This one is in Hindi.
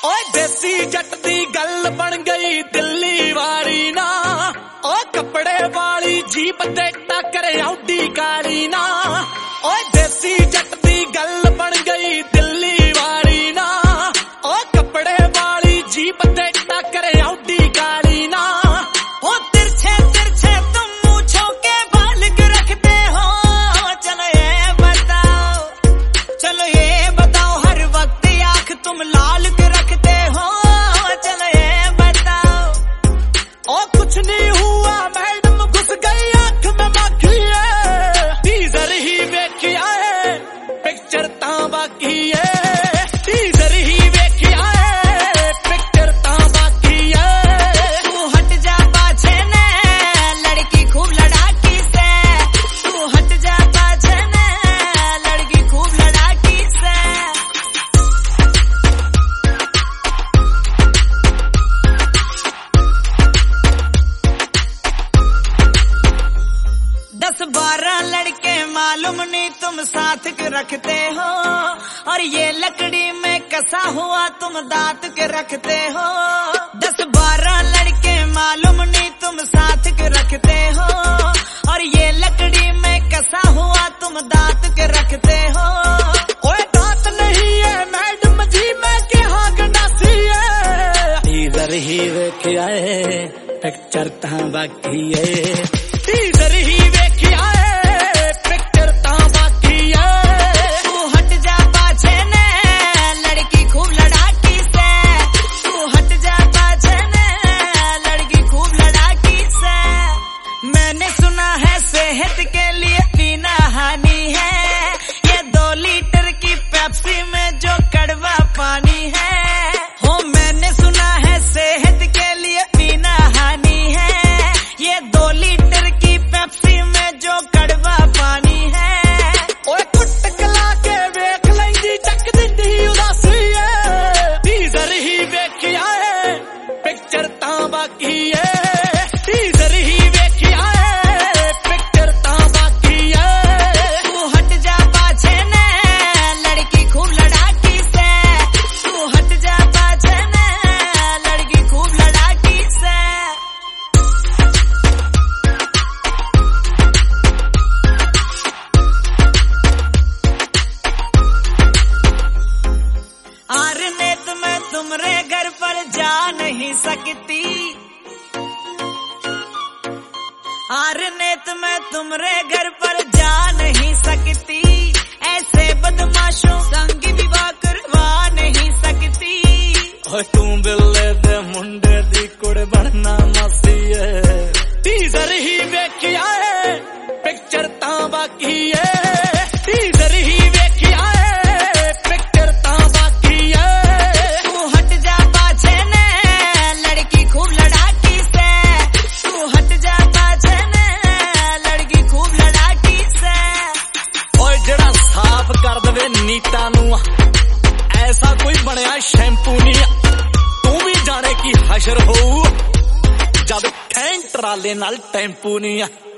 ओए देसी जट दी गल बन गई दिल्ली वाली ना, ओ कपड़े वाली जीप ते टक्कर आउडी काली ना। ओए देसी जट दी गल बन गई दिल्ली वाली ना, ओ कपड़े वाली जीप ते टक्कर आउडी काली ना। ओ तिरछे तिरछे तुम मूंछों के बाल के रखते हो, चलो ये बताओ हर वक्त आंख तुम लाल के रखते हो, चलो ये बताओ। ओ कुछ नहीं हुआ मैडम घुस गई आंख में बाकी है, टीजर ही वेखिया है पिक्चर ता बाकी है, टीजर ही वेखिया है पिक्चर ता बाकी है। तू हट जा पाछे ने लड़की खूब लड़ाकी से, तू हट जा पाछे ने लड़की खूब लड़ाकी से। 10-12 लड़के मालूम नहीं तुम साथ के रखते हो, और ये लकड़ी में कसा हुआ तुम दांत के रखते हो। 10-12 लड़के मालूम नहीं तुम साथ के रखते हो, और ये लकड़ी में कसा हुआ तुम दांत के रखते हो। ओए दांत नहीं है मैडम जी मैं क्या गंडासी है, टीजर ही वेखिया है पिक्चर ता बाकी है, टीजर ही वेखिया है पिक्चर ता बाकी है। तू हट जा पाछे ने लड़की खूब लड़ाकी से, तू हट जा पाछे ने लड़की खूब लड़ाकी से। मैंने सुना है सेहत के लिए पीना हानि है, ये 2 लीटर की पेप्सी में जो कड़वा पानी है। हो मैंने सुना है सेहत के लिए पीना हानि है, ये 2 लीटर की पेप्सी में जो कड़वा पानी है। ओए कुट कला के वेख लेंगी चक दिंदी उदासी है, टीजर ही वेखिया है पिक्चर ता बाकी है, टीजर ही वेखिया है पिक्चर ता बाकी है। तू हट जा पाछे ने लड़की खूब लड़ाकी से, तू हट जा पाछे ने लड़की खूब लड़ाकी से। आरनेत मैं तुम्हारे घर पर जा नहीं सकती, आरनेत मैं तुम्हारे घर पर जा नहीं सकती, ऐसे बदमाशों संग विवाह करवा नहीं सकती। ओए तू बिल्ले दे मुंडे दी कुड़ बनना मासी है, टीजर ही वेखिया है पिक्चर ता बाकी है, टीजर ही वेखिया है पिक्चर ता बाकी है। तू हट जा पाछे ने लड़की खूब लड़ाकी से, तू हट जा पाछे ने लड़की खूब लड़ाकी से। ओए जेड़ा साफ कर दवे नीता नू ऐसा कोई बनया शैम्पू नहीं, तू भी जाने की हशर हो जब ठैन ट्राले नाल टेंपू नहीं।